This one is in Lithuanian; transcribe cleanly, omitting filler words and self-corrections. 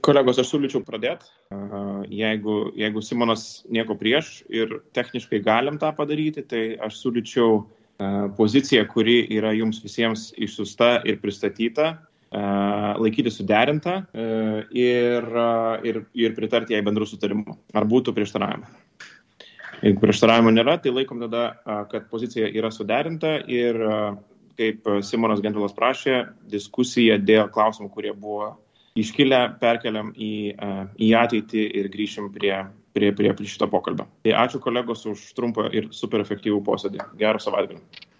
Kolegos, aš siūlyčiau pradėti. Jeigu Simonas nieko prieš ir techniškai galim tą padaryti, tai aš siūlyčiau poziciją, kuri yra jums visiems išsiųsta ir pristatyta, laikyti suderintą ir pritarti jai bendrų sutarimų. Ar būtų prieštaravimų? Jeigu prieštaravimų nėra, tai laikom tada, kad pozicija yra suderinta ir, kaip Simonas Gentvilas prašė, diskusija dėl klausimų, kurie buvo iškilę, perkeliam į ateitį ir grįšim prie šito pokalbio. Tai ačiū kolegos už trumpą ir super efektyvų posėdį. Gero savaitgalio.